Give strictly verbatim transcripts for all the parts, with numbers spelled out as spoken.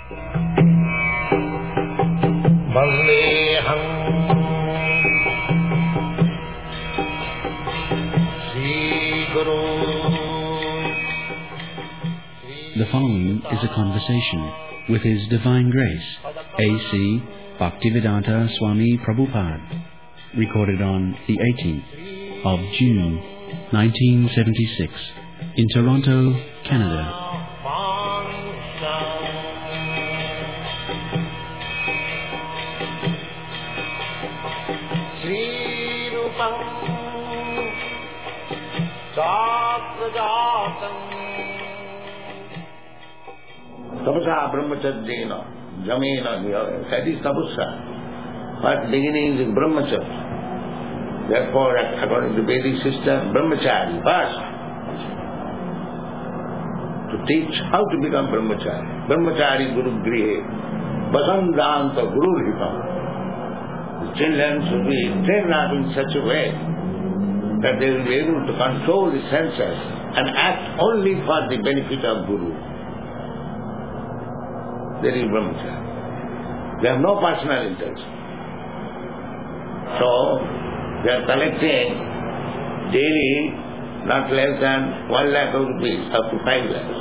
Vandeham Sri Guru. The following is a conversation with His Divine Grace, A C Bhaktivedanta Swami Prabhupada, recorded on the eighteenth of June, nineteen seventy-six, in Toronto, Canada. Tapasa brahmacharya jamena, that is tapasa. But beginning is brahmacharya. Therefore, according to Vedic system, brahmachari first. To teach how to become brahmachari. Brahmachari guru grihe, vasandanta guru hitam. The children should be trained up in such a way that they will be able to control the senses and act only for the benefit of guru. That is brahmachari. They have no personal interest. So, they are collecting daily not less than one lakh of rupees, up to five lakhs.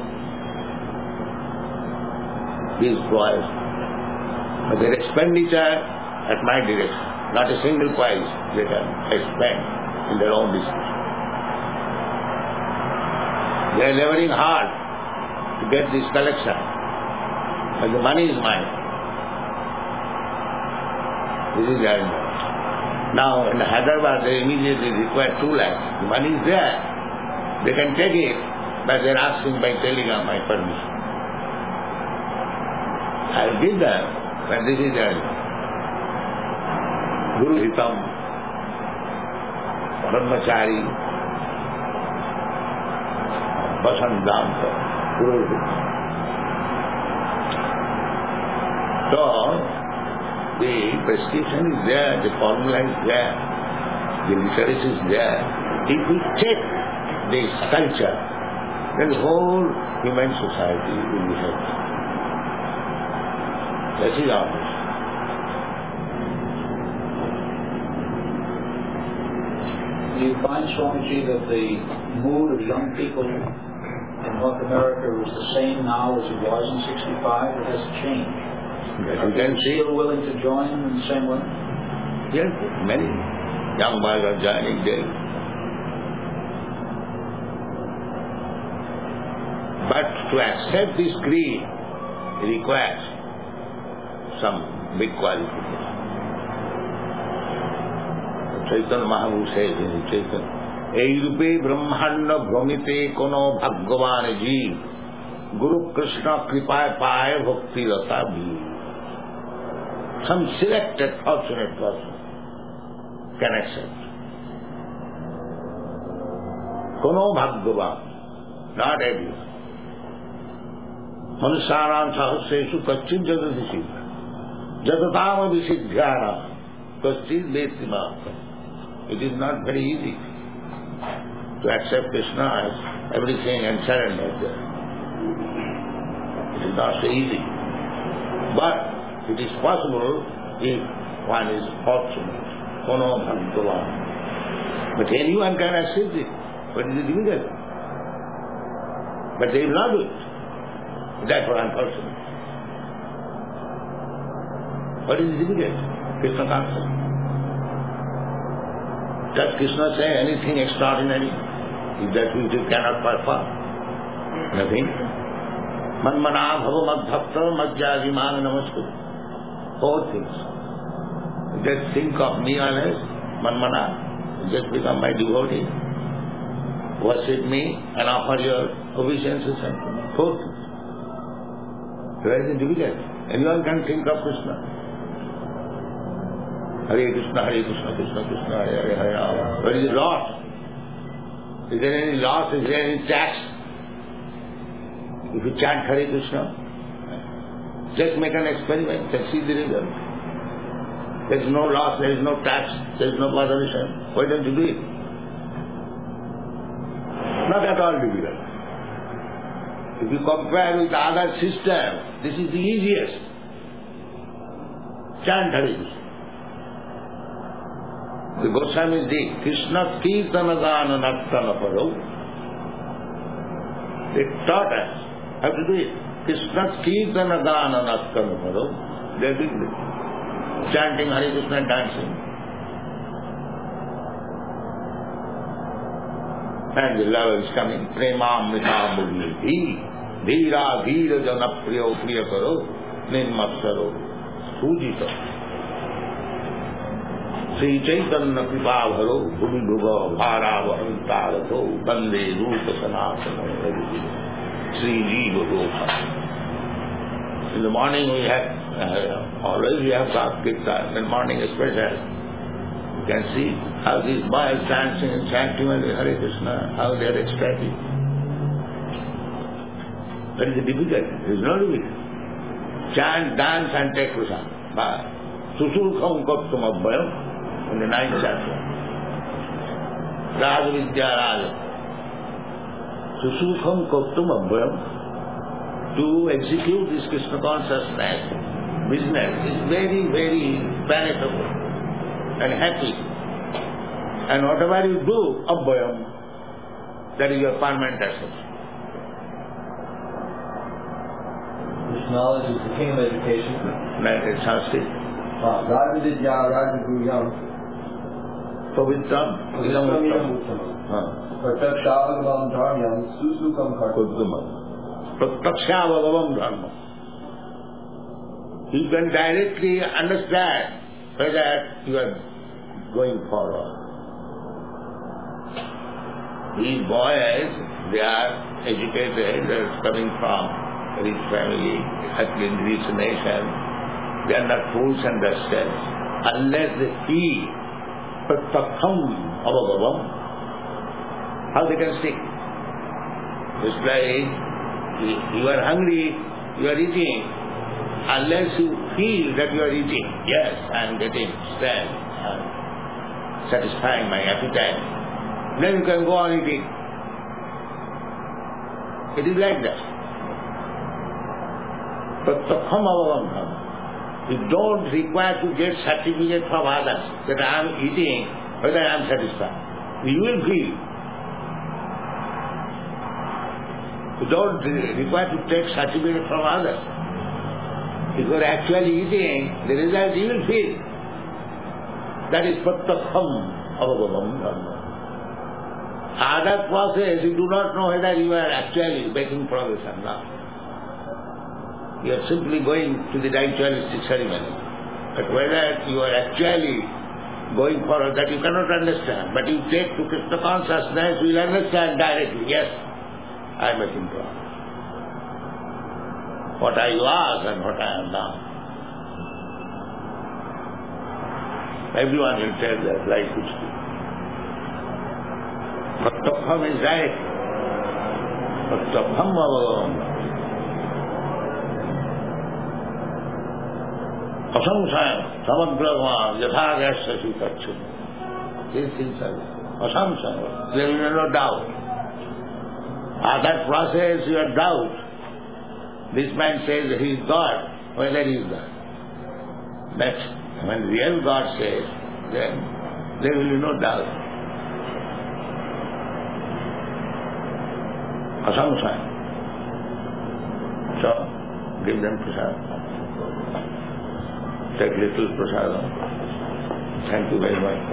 These boys. But their expenditure at my direction, not a single price they can spend in their own business. They are laboring hard to get this collection, but the money is mine. This is their involvement. Now in Hyderabad they immediately require two lakhs. The money is there. They can take it, but they are asking by telegram my permission. I will give them, but this is their Guru Hitam, Brahmachari, Vasandanta, Guru Hitam. So, the prescription is there, the formula is there, the literature is there. If we check this culture, then the whole human society will be helped. That is our mission. Do you find, Swamiji, that the mood of young people in North America is the same now as it was in sixty-five? It hasn't changed. Yes, Are you can people see. still willing to join in the same way? Yes, many young boys are joining there. But to accept this creed, it requires some big qualification. Chaitanya Mahaprabhu says in Chaitanya, Ei rupe brahmanda bhramite kono bhagavan ji, Guru Krishna kripaye paye bhakti rata bhi. Some selected fortunate person can accept. Kono bhagavan, not everyone. Manusaram sahasreshu kachit jadadisi, jadatam abhisidhyana, kachit vestimata. It is not very easy to accept Krishna as everything and surrender there. It is not so easy. But it is possible if one is fortunate. Kono bhagavan. But anyone can accept it. What is the difficulty? But they will not do it. Therefore unfortunate. What is the difficulty? Krishna can't say. Does Krishna say anything extraordinary? If that which you cannot perform? Nothing. Manmana bhava madbhakta madhyajimana namastu. Four things. Just think of me always, manmana, just become my devotee. Worship me and offer your obeisances and four things. Where is the difficulty? Anyone can think of Krishna. Hare Krishna, Hare Krishna, Krishna Krishna, Hare Hare, Hare Rama. Where is the loss? Is there any loss? Is there any tax? If you chant Hare Krishna, just make an experiment and see the result. There is no loss, there is no tax, there is no botheration. Why don't you do it? Not at all difficult. If you compare with other systems, this is the easiest. Chant Hare Krishna. The Goswamis did Krishna Kirtana Gana Nartana Paro. They taught us how to do it. Krishna Kirtana Gana Nartana Paro. They did it. Chanting Hare Krishna and dancing. And the love is coming. Prema Mita Mudhi. Dhira Dhira Jana Priya Priya Karo. Ninmaksaro. Sujita. Sri Chaitanya Kripabharo Bhumi Bhuva Bhara Vahantaratho Bande Rupa Sanatana Sri Jiva Gopa. In the morning we have, uh, always we have got Kirtan, in the morning especially. You can see how these boys dancing and chanting Hare Krishna, how they are ecstatic. That is difficult, it is not difficult. Chant, dance and take Krishna. Susulkham Kaptum Abhayam. In the ninth chapter. Raja Vidya Raja. Susukham Koptum Abhayam. To execute this Krishna consciousness business is very, very benefitable and happy. And whatever you do, Abhayam, that is your permanent asset. This knowledge is the king of education. That is Sanskrit. Raja Vidya Raja Guruyam. Pavitram idam uttam. Pratakshavavam dharmam susukam kartam. Pratakshavavam dharmam. You can directly understand whether you are going forward. These boys, they are educated, they are coming from a rich family, in rich nation. They are not fools and rascals. Unless they feel Prataksham avagavam, how they can stick? Just like you are hungry, you are eating. Unless you feel that you are eating, yes, I am getting strength, I am satisfying my appetite, then you can go on eating. It is like that. Prataksham avagavam. You don't require to get certificate from others that I am eating, whether I am satisfied. You will feel. You don't require to take certificate from others. If you are actually eating, the result you will feel. That is Prataksham avagavam dharma. Other process, you do not know whether you are actually making progress or not. You are simply going to the ritualistic ceremony. But whether you are actually going forward, that you cannot understand. But you take to Krishna consciousness, you will understand directly, yes, I am making progress. What I was and what I am now. Everyone will tell that like this. Prataksham is direct. Prataksham avagavam. Asamsayam, samagrama, yathagashya sukachum. These things are asamsayam. There is no doubt. Other process, your doubt. This man says he is God, whether he is God. But when real God says, then there will be no doubt. Asamsayam. So, give them prasad. Take little prasadam. Thank you very much.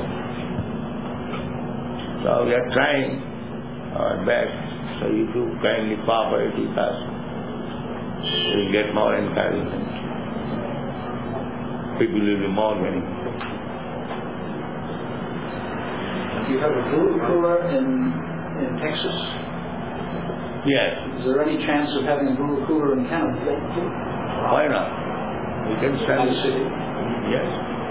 So we are trying our best. So if you kindly cooperate with us, we will get more encouragement. People will be more many. Do you have a Guru Kura in, in Texas? Yes. Is there any chance of having a Guru Kura in Canada? Why not? We can stand the city. Yes.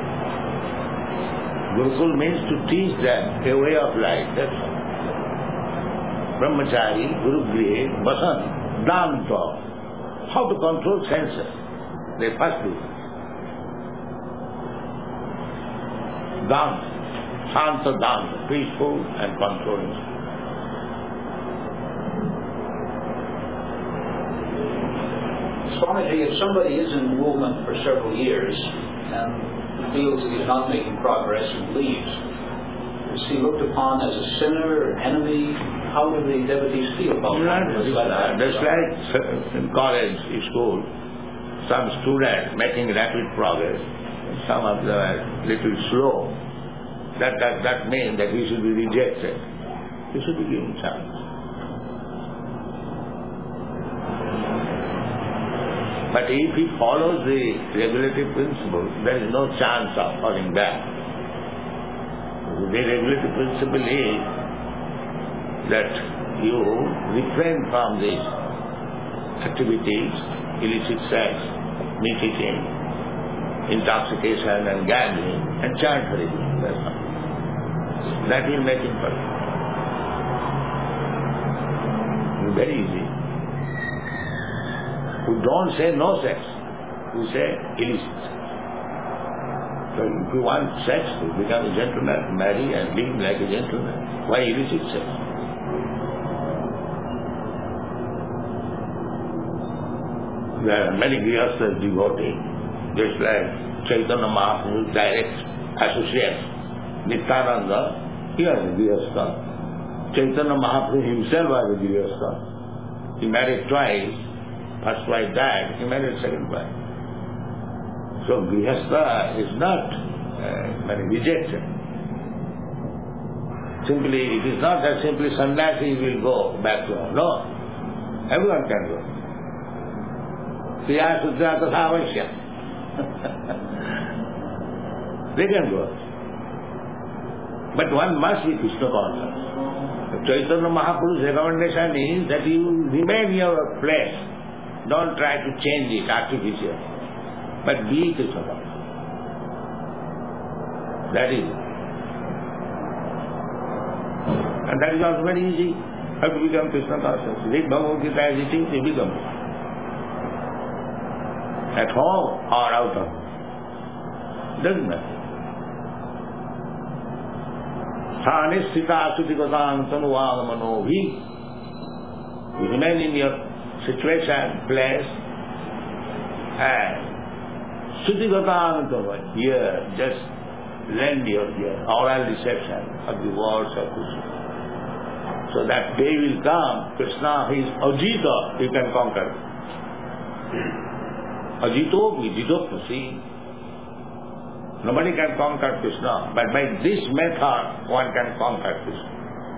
Gurukul means to teach them a way of life. That's all. Brahmachari, Guru Grihe, Basan, Danta. How to control senses. They first do. Danta. Shanta Danta. Peaceful and controlling. Swamiji, if somebody is in the movement for several years and feels that he's not making progress and leaves, is he looked upon as a sinner, an enemy? How do the devotees feel about that? Just like in college, in school, some students making rapid progress, some of them are little slow. That does not mean that he should be rejected. He should be given chance. But if he follows the regulative principle, there is no chance of falling back. The regulative principle is that you refrain from these activities, illicit sex, meat eating, intoxication and gambling, and chant Hare Krishna. That's all. That will make him perfect. It's very easy. We don't say no sex, we say illicit. So if you want sex, you become a gentleman, marry and live like a gentleman. Why illicit sex? There are many grihasthas devotees, just like Chaitanya Mahaprabhu's direct associate, Nityananda, he was a grihastha. Chaitanya Mahaprabhu himself was a grihastha. He married twice. First wife died, he married second wife. So grihastha is not uh, rejected. Simply, it is not that simply sannyasi will go back to home. No. Everyone can go. Kriya Suddha Tatha Avashya. They can go. But one must be Krishna conscious. Chaitanya Mahaprabhu's recommendation is that you remain in your place. Don't try to change it artificially, but be Krishna conscious. That is it. And that is also very easy. How to become Krishna conscious? Read Bhagavad Gita as it is, you become. At home or out of home. Doesn't matter. Sthānisthita sutikātāṁ tanuvāgamanohi. You remain in your situation, place, and sutikātāṁ tanuvāgamanohi. Here, just lend your ear, oral reception of the words of Krishna. So that day will come, Krishna is Ajita, you can conquer. Ajito, Vijito, see. Nobody can conquer Krishna, but by this method one can conquer Krishna.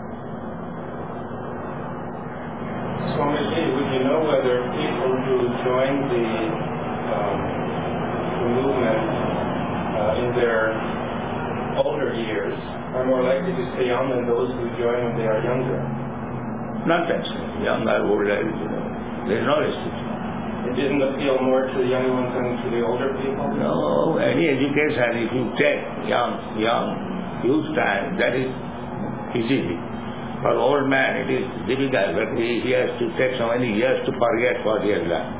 Swamiji, would you know whether people who join the, um, the movement uh, in their older years are more likely to stay on than those who join when they are younger? Not that young or old age, you know. There is no restriction. It didn't appeal more to the younger ones than to the older people? No, any education, if you take young, young, youth time, that is easy. For old man, it is difficult, but he, he has to take so many years to forget what he has done.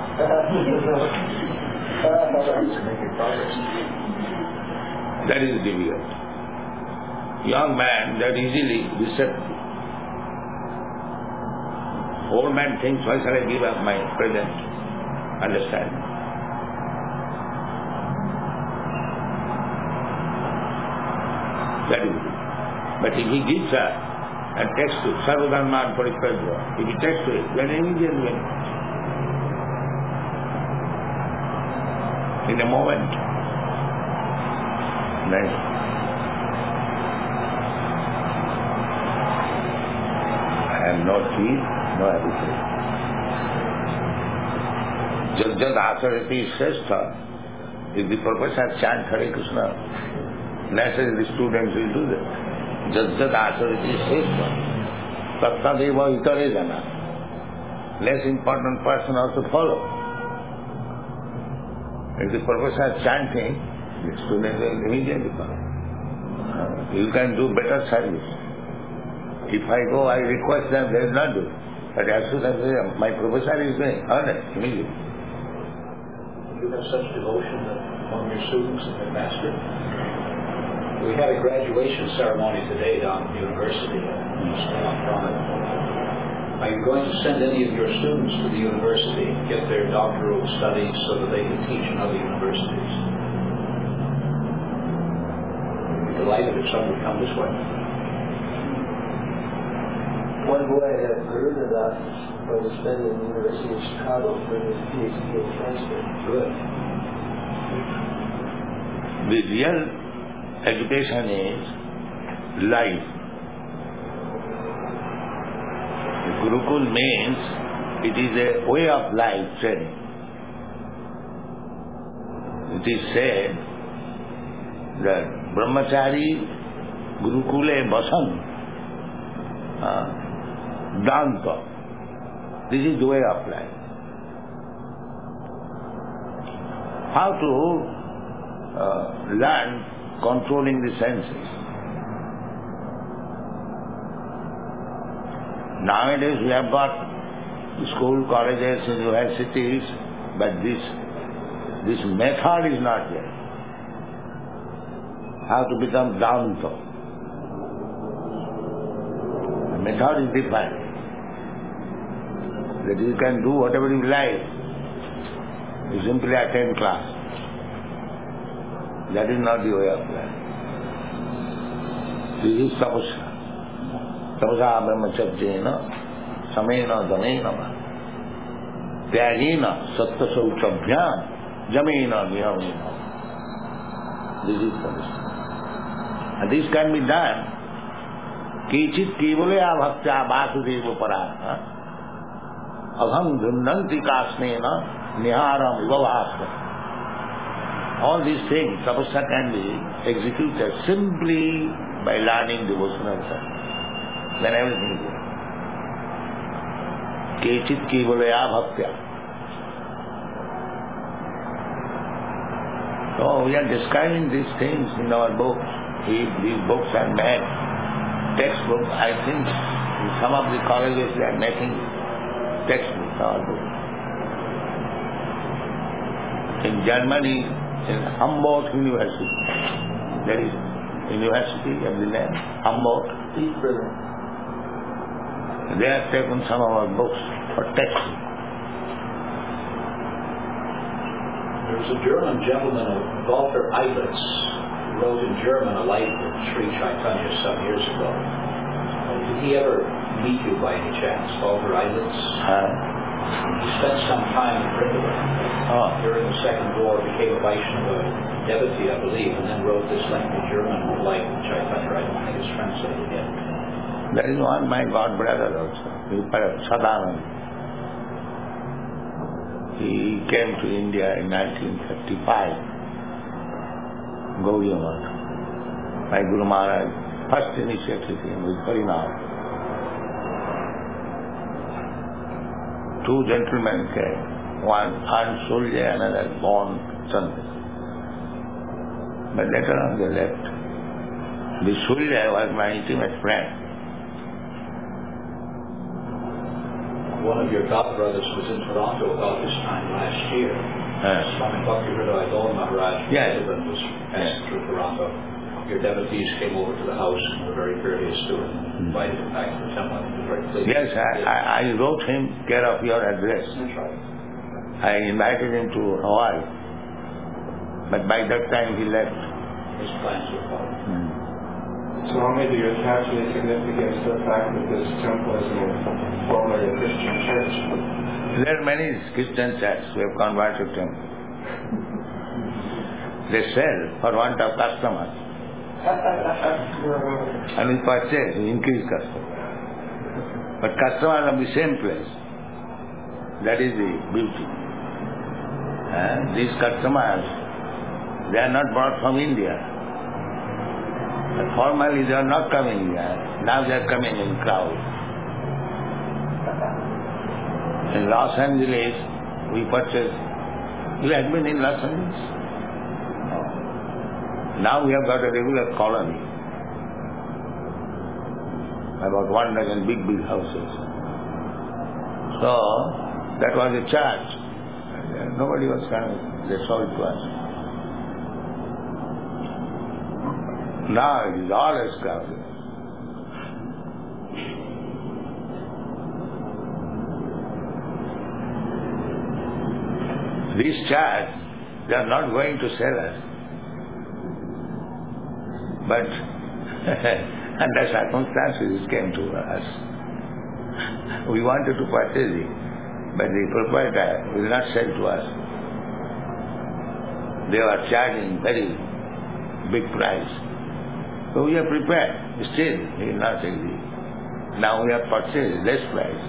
That is difficult. Young man, that easily receptive. Old man thinks, why shall I give up my present understanding? That is it. But if he gives up and takes to Sarvadharman Parityajya, if he takes to it, then immediately win. In a moment, then I have no teeth, no appetite. Jad jad asarati shrestha, if the professor chant Hare Krishna, naturally the students will do that. Jad jad asarati shrestha, tattadeva itare jana. Less important person also follow. If the professor is chanting, the students will immediately follow. You can do better service. If I go, I request them, they will not do it. But as soon as my professor is doing, earn it immediately. You have such devotion among your students and your master. We had a graduation ceremony today down at the university. You stay on from it. Are you going to send any of your students to the university and get their doctoral studies so that they can teach in other universities? I'd be delighted if some would come this way. One boy I have heard of that is going to spend in the University of Chicago for his PhD in chemistry. Good. The real education is life. The Gurukul means it is a way of life training. It is said that Brahmachari Gurukule Basan uh, Danta. This is the way of life. How to uh, learn controlling the senses. Nowadays we have got school, colleges, universities, but this this method is not there. How to become Danta. The method is different. That you can do whatever you like. You simply attend class. That is not the way of life. This is tapasya. Tapasya brahmacharjena samena dhamena tyagena satta sauchabhyam jamena nihamena. This is tapasya. And this can be done. Kichit kivalaya bhaktya vasudeva parana agham dhundanti kasnena niharam ivavasya. All these things, tapasya can be executed simply by learning devotional service. Then everything is there. Kechit kivalaya bhaktya. So we are describing these things in our books. These, these books are made textbooks. I think in some of the colleges they are making textbooks, our books. In Germany, in Humboldt University, there is university of the name Humboldt. They have taken some of our books for textbooks. There was a German gentleman, Walter Eilitz, who wrote in German a life of Sri Chaitanya some years ago. Did he ever meet you by any chance, Walter Eilitz? Uh, He spent some time in Vrindavan oh. during the Second War, became a Vaishnava devotee, I believe, and then wrote this lengthy German life of Chaitanya. I don't think it's translated yet. There is one my god brother also, Sadananda. He came to India in nineteen thirty-five. Gaudiya Math. My Guru Maharaj first initiated him with Harinam. Two gentlemen came, one Ansulya, another Bon Chandra. But later on they left. The Sulya was my intimate friend. One of your god brothers was in Toronto about this time last year. Yes. Swami Bhakti Hridaya Dol Maharaj, Yes. president, was passing through Toronto. Your devotees came over to the house and were very courteous to him and invited him back to the temple. It was very pleased. Yes, I, I, I wrote him care of your address. That's right. I invited him to Hawaii. But by that time he left. His plans were followed. Hmm. Swami, do you attach any significance to the fact that this temple is formerly a Christian church? There are many Christian churches who have converted temple. They sell for want of customers. And we purchase, we increase customers. But customers of the same place. That is the beauty. And these customers, they are not brought from India. But formerly they are not coming here. Now they are coming in crowds. In Los Angeles, we purchased. You had been in Los Angeles? No. Now we have got a regular colony. About one dozen big, big houses. So, that was a church. Nobody was coming. They sold to us. Now it is all established. this church, they are not going to sell us. But under circumstances it came to us. We wanted to purchase it, but the proprietor will not sell to us. They were charging very big price. So we are prepared. Still, he will not agree. Now we have purchased less price.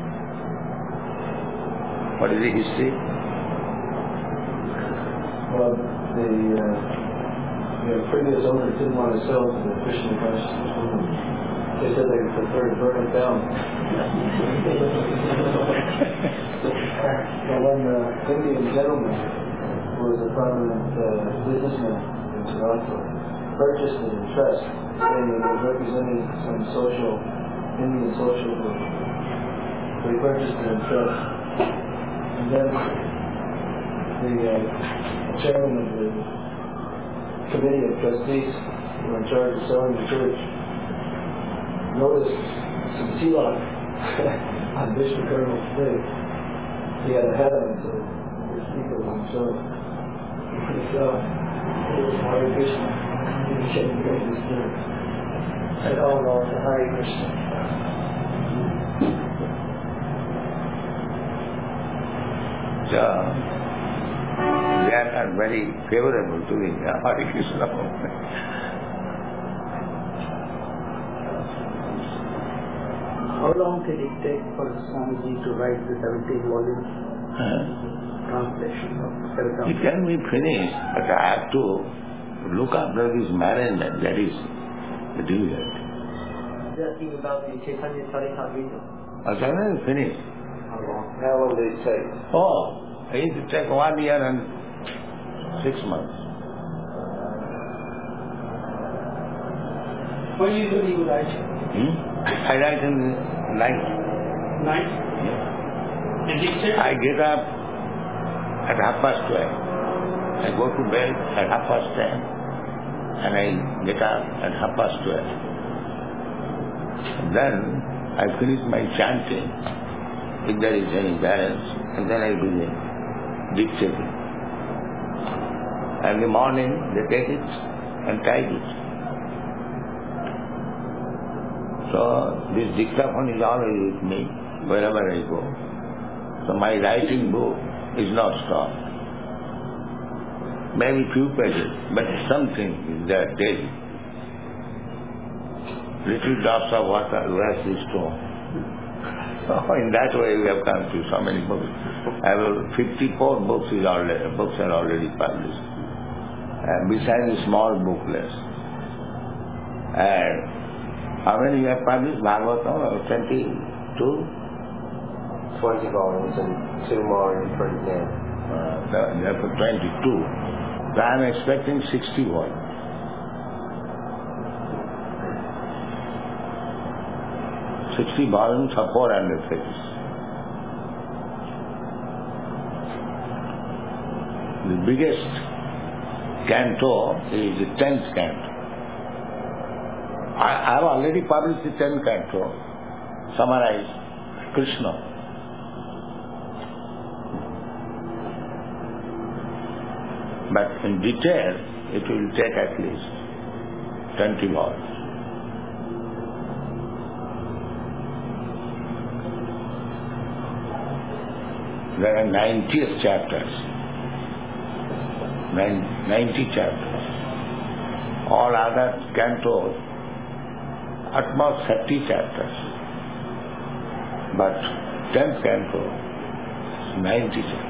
What is the history? Well, the, uh, the previous owner didn't want to sell to the Krishna consciousness woman. They said they preferred to burn it down. But when the Indian gentleman, who was a prominent uh, businessman in Toronto, purchased it in trust, saying that it was representing some social, Indian social group. So he purchased it in trust. And then the uh, chairman of the committee of trustees who were in charge of selling the church noticed some tilak on Vishnu Karma's face. He had a hat on, so his people were showing. He saw it was Hare Krishna. He became very disturbed. Said, "Oh Lord, Hare Krishna." So, they are not very favorable to the Hare Krishna movement. How long did it take for Swamiji to write the seventeen volumes Huh? translation of Saraswati? It can be finished, but I have to look after this marriage, and that is the difficult. Asking about the Chaitanya Charitamrita. Asana is finished. How long? How long did it take? Oh, it will take one year and six months. When usually you write? Hmm? I write in the night. Night? Yeah. And dictate? I get up at half past twelve. I go to bed at half past ten, and I get up at half past twelve. Then I finish my chanting, if there is any balance, and then I begin dictating. And in the morning they take it and type it. So this dictaphone is always with me wherever I go. So my writing book is not stopped. Maybe few pages, but something is there daily. Little drops of water wears the stone. So in that way we have come to so many books. I have fifty-four books is already books are already published. And besides the small booklets. And how many you have published? Bhagavatam, twenty-two? twenty volumes and two more in print now. Uh, therefore twenty-two. So I am expecting sixty volumes. sixty volumes are four hundred pages. The biggest canto is the tenth canto. I, I have already published the tenth canto, summarized Krishna. But in detail, it will take at least twenty volumes. There are ninety chapters, Nine, ninety chapters. All other cantos, at most thirty chapters. But tenth canto, ninety chapters.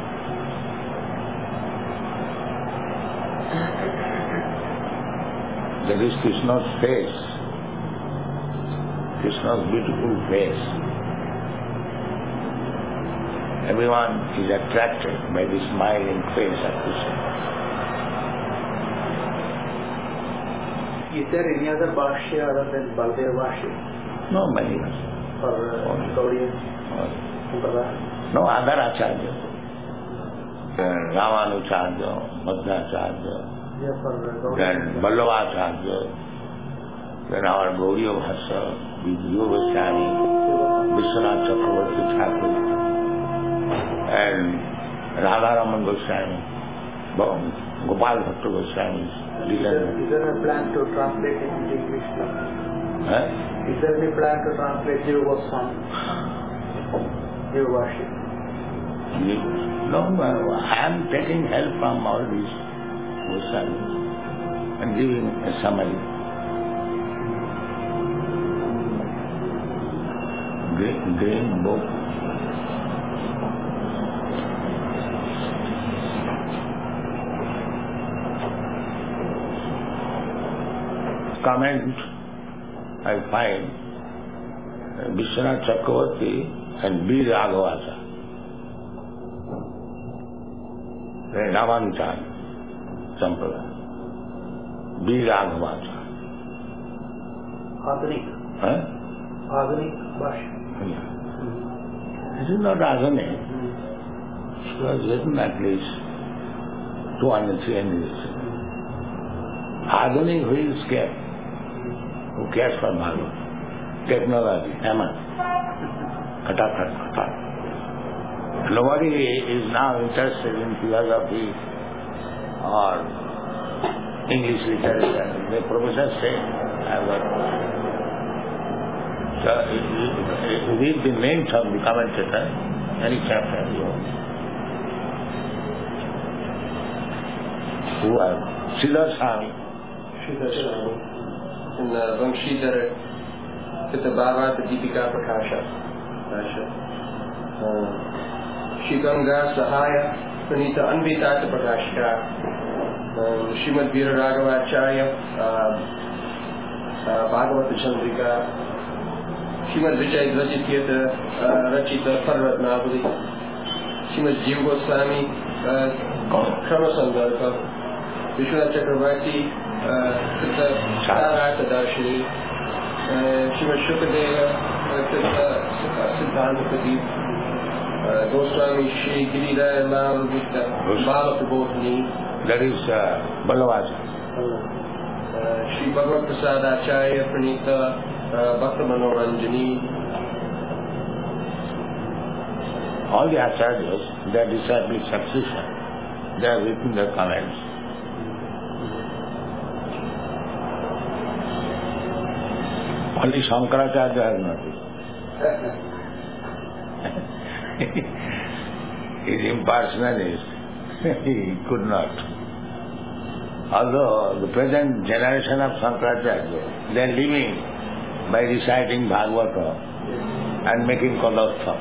That is Krishna's face, Krishna's beautiful face. Everyone is attracted by the smiling face of Krishna. Is there any other Bhashya other than Baldev Bhashya? No, many others. For uh, Gaudiya? No, other Acharya. Ramanucharya, Madhacharya, Yeah, for uh, then Vallabhacharya, then our Gauriya Bhasya, Vidya Goswami, Vishwanath Chakravarti Thakur, and Radharaman Goswami, Gopal Bhatta Goswami. Is there, is there a plan to translate it into English? Huh? Is there any plan to translate Jiva Goswami? Jiva Vashi? No, I am taking help from all these Goswamis and giving a summary. Great, great book. Comment I find Vishwanath Chakravarti and B. Raghavacharya. Ramanujan Sampradaya. B. Raghavacharya. Adhanik. Huh? Adhanik Bhasha. Yeah. This is not Adhanik. She was written at least two hundred, three hundred years ago. Adhanik, who is scared? Who cares for Bhagavad? Technology, hammer. Kata, kata, kata. Nobody is now interested in philosophy or English literature. The professor said, I got. So, read the names of the commentator, any chapter you want. Who are? Srila Swami. In the Vamshidhara, Pitta Bhava, the Deepika Prakasha. Shri Ganga Sahaya, Pranita Anvitata Prakashika, Srimad Veera Raghavacharya, Bhagavata Chandrika, Srimad Vijay Dvajityata, Rachita Parvatnavali, Srimad Jiva Goswami, Krama Sandharpa, Vishwanath Chakravarti, Sarata Darshini, Srimad Shukadeva, Siddhanta Pradeep, Goswami Shri Giriraj Lal Gupta, Bala Prabodhini. That is uh, Ballavacharya. Uh, Shri Bhagavat Prasad Acharya Pranita, Bhakta Manoranjani. All the acharyas, their disciple succession, they have written their comments. Only Shankaracharya has not written. He is impersonalist. He could not. Although the present generation of Shankaracharya, they are living by reciting Bhagavata and making kolostha.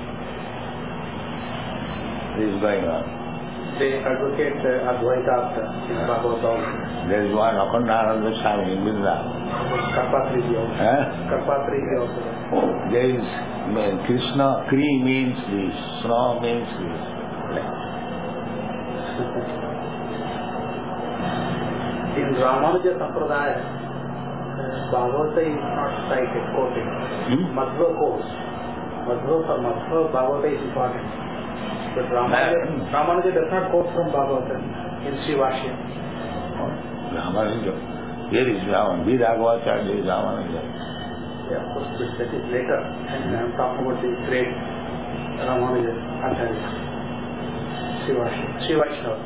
This is going on. They advocate uh, Advaita in Bhagavata also. There is one Akhandananda Swami in Vrindavan. Karpatriji also. Huh? Karpatriji also. There is well, Krishna, Kri means this, Sna means this. In Ramanuja Sampradaya, uh, Bhagavata is not cited, quoted. Hmm? Madhva quotes. Madhva for Madhva, Bhagavata is important. But Ramanuja, Ramanuja does not quote from Bhagavata in Shivashya. Ramanuja. Here is Ramanuja. V. Raghavacharya is Ramanuja. Yeah, of course, but that is later. And I am talking about the great Ramanuja Acharya. Shivashya. Shivashya.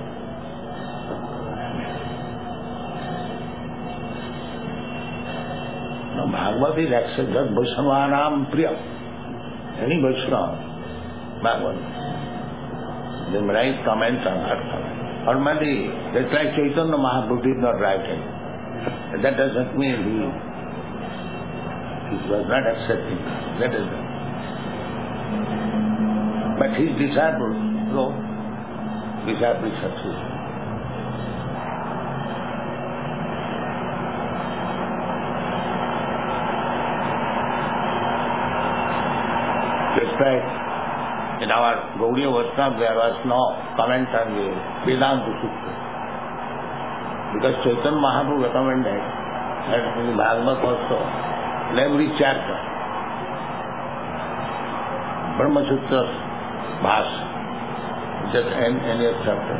Now, Bhagavad is accepted, Vaishnava Priya. Any Vaishnava, Bhagavad. They write comments on that comment. Normally, that's like Chaitanya Mahaprabhu did not write it. That doesn't mean he, he was not accepting. That is it. But his disciples, no, disciples succeed. Just like in our Gaudiya Vaishnava, there was no comment on the Vedanta Sutra. Because Chaitanya Mahaprabhu recommended that in the Bhagavad also, in every chapter, Brahma Sutra Bhas, just end any chapter.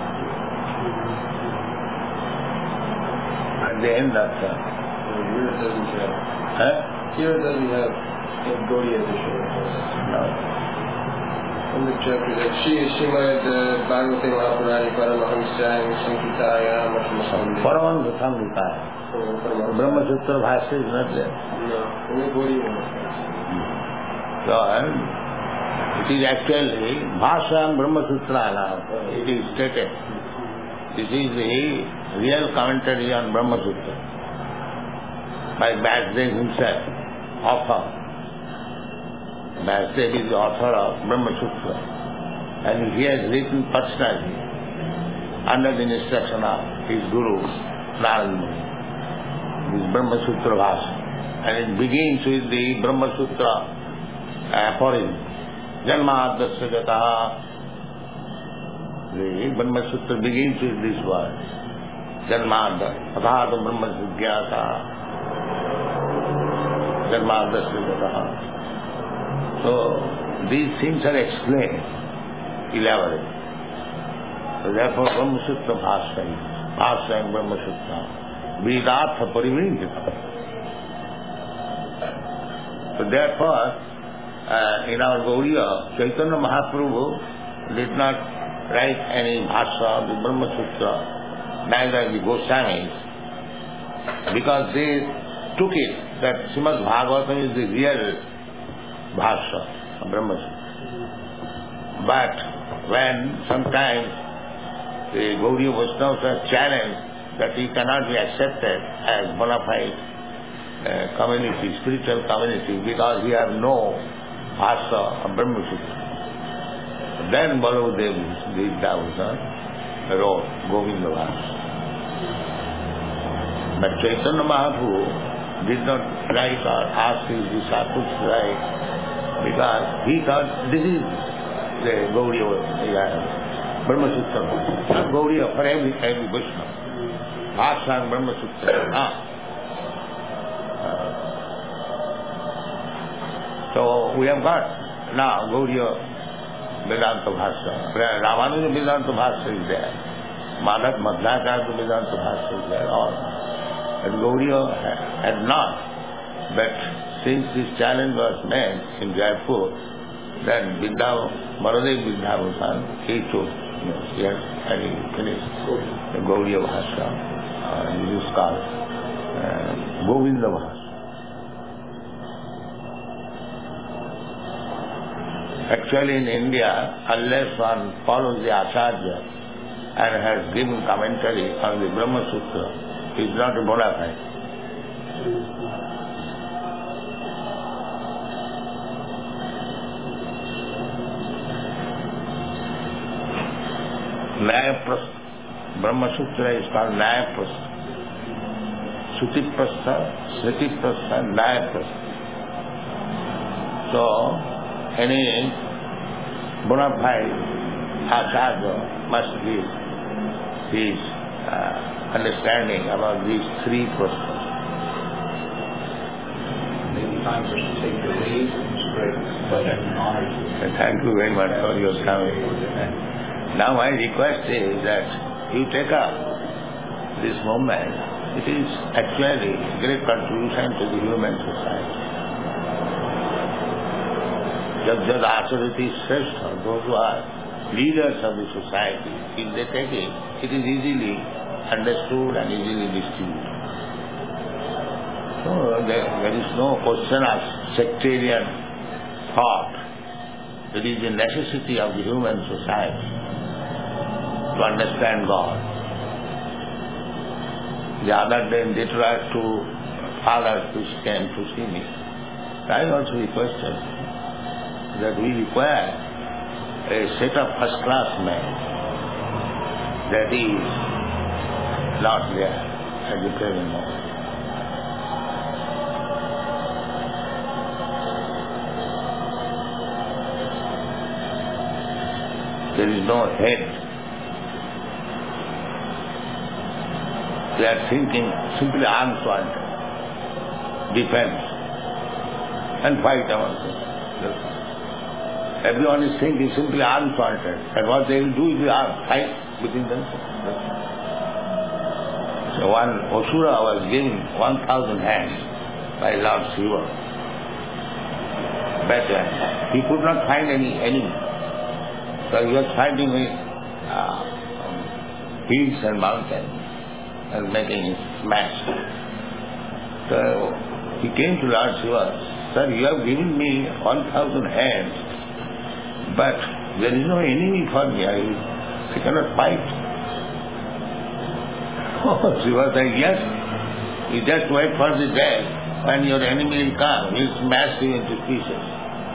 At the end of the... Here it doesn't have. Huh? Here it doesn't have Gaudiya edition. No. in the chapter that Shri Srimad Bhagavate Mahapurani Paramahamsayam Sankitayam Atmasande. Paramansa Sankitaya. Brahma Sutra Bhashya is not there. No, only Gauriya Mata. So, it is actually Bhashyam Brahma Sutra now. It is stated. This is the real commentary on Brahma Sutra by Vasudev himself, author. Vasudev is the author of Brahma Sutra, and he has written personally under the instruction of his guru, Narada Muni, this Brahma Sutra Bhashya. And it begins with the Brahma Sutra aphorism. Janmadasya Jataha. The Brahma Sutra begins with this word. Janmadasya. Athāta Brahma Sugyāta. Janmadasya Jataha. So, these things are explained, elaborate. So therefore, Brahma Sutra Bhashya, Bhashya and Brahma Sutra, Vedartha Parivrindhita. So therefore, uh, in our Gauriya, Chaitanya Mahaprabhu did not write any Bhashya of the Brahma Sutra, neither the Goswamis, because they took it that Srimad Bhagavatam is the real Bhashya of Brahma Sutra. But when sometimes the Gauriya Vaishnavas are challenged that he cannot be accepted as bona fide uh, community, spiritual community, because we have no Bhashya of Brahma Sutra. Then Baladev Vidyavusan wrote Govinda Bhashya. But Chaitanya Mahaprabhu did not write or ask his disciples to write, because he thought this is the Gauriya uh, Brahma Sutra. Not Gauriya for every, every Vaishnava. Bhashya and Brahma Sutra. Ah. So we have got now Gauriya Vedanta Bhashya. Ramanuja Vedanta Bhashya is there. Madhak Madhyakarta Vedanta Bhashya is there. All. And Gauriya had not. But since this challenge was made in Jaipur, then Vidya, Baladev Vidyavusan, he took, yes, and he finished the Gauriya Bhashya. Uh, this is called uh, Govinda Bhashya. Actually in India, unless one follows the Acharya and has given commentary on the Brahma Sutra, is not a bona fide. Nyaya Prastha. Brahma Sutra is called Nyaya Prastha. Suti Prastha, Smriti Prastha, Nyaya Prastha. So, any bona fide Acharya must give his uh, understanding about these three prasthas. Maybe time for us to take your leave. It's great pleasure and honor to you. Thank you very much for your coming. Now my request is that you take up this movement. It is actually a great contribution to the human society. Jad jad acharati shrestha, those who are leaders of the society, if they take it, it is easily understood and easily distributed. So there, there is no question of sectarian thought. It is the necessity of the human society to understand God. The other day in Detroit, two fathers who came to see me, I also requested that we require a set of first-class men that is not there at the present moment. There is no head. They are thinking simply arms wanted, defense, and fight among them. Everyone is thinking simply arms wanted, and what they will do is arms, fight between themselves. So one Asura was given one thousand hands by Lord Shiva. But uh, he could not find any enemy. So he was fighting with uh, hills and mountains and making it smash. So he came to Lord Shiva, "Sir, you have given me one thousand hands, but there is no enemy for me. I, I cannot fight." Oh, Shiva said, "Yes, you just wait for the day when your enemy will come. He will smash you into pieces."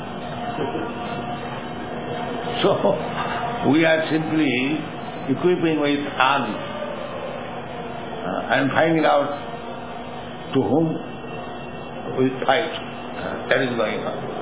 So we are simply equipping with arms uh, and finding out to whom we fight. Uh, that is going on.